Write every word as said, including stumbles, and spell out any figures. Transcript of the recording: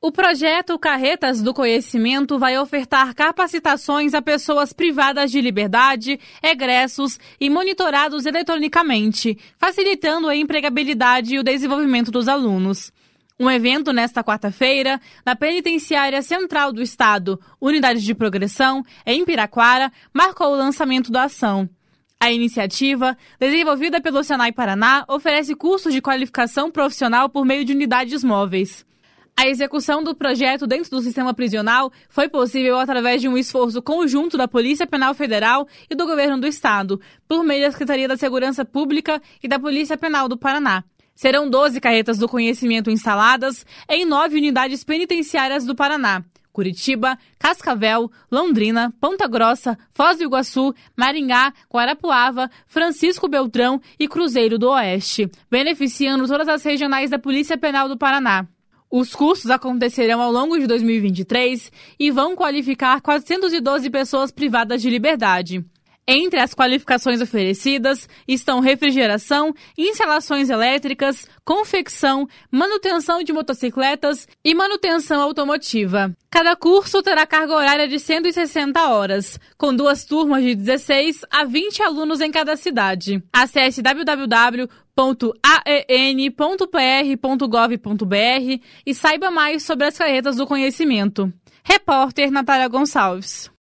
O projeto Carretas do Conhecimento vai ofertar capacitações a pessoas privadas de liberdade, egressos e monitorados eletronicamente, facilitando a empregabilidade e o desenvolvimento dos alunos. Um evento nesta quarta-feira, na Penitenciária Central do Estado, Unidade de Progressão, em Piraquara, marcou o lançamento da ação. A iniciativa, desenvolvida pelo Senai Paraná, oferece cursos de qualificação profissional por meio de unidades móveis. A execução do projeto dentro do sistema prisional foi possível através de um esforço conjunto da Polícia Penal Federal e do Governo do Estado, por meio da Secretaria da Segurança Pública e da Polícia Penal do Paraná. Serão doze carretas do conhecimento instaladas em nove unidades penitenciárias do Paraná: Curitiba, Cascavel, Londrina, Ponta Grossa, Foz do Iguaçu, Maringá, Guarapuava, Francisco Beltrão e Cruzeiro do Oeste, beneficiando todas as regionais da Polícia Penal do Paraná. Os cursos acontecerão ao longo de dois mil e vinte e três e vão qualificar quatrocentas e doze pessoas privadas de liberdade. Entre as qualificações oferecidas estão refrigeração, instalações elétricas, confecção, manutenção de motocicletas e manutenção automotiva. Cada curso terá carga horária de cento e sessenta horas, com duas turmas de dezesseis a vinte alunos em cada cidade. Acesse w w w ponto a e n ponto p r ponto gov ponto b r e saiba mais sobre as carretas do conhecimento. Repórter Natália Gonçalves.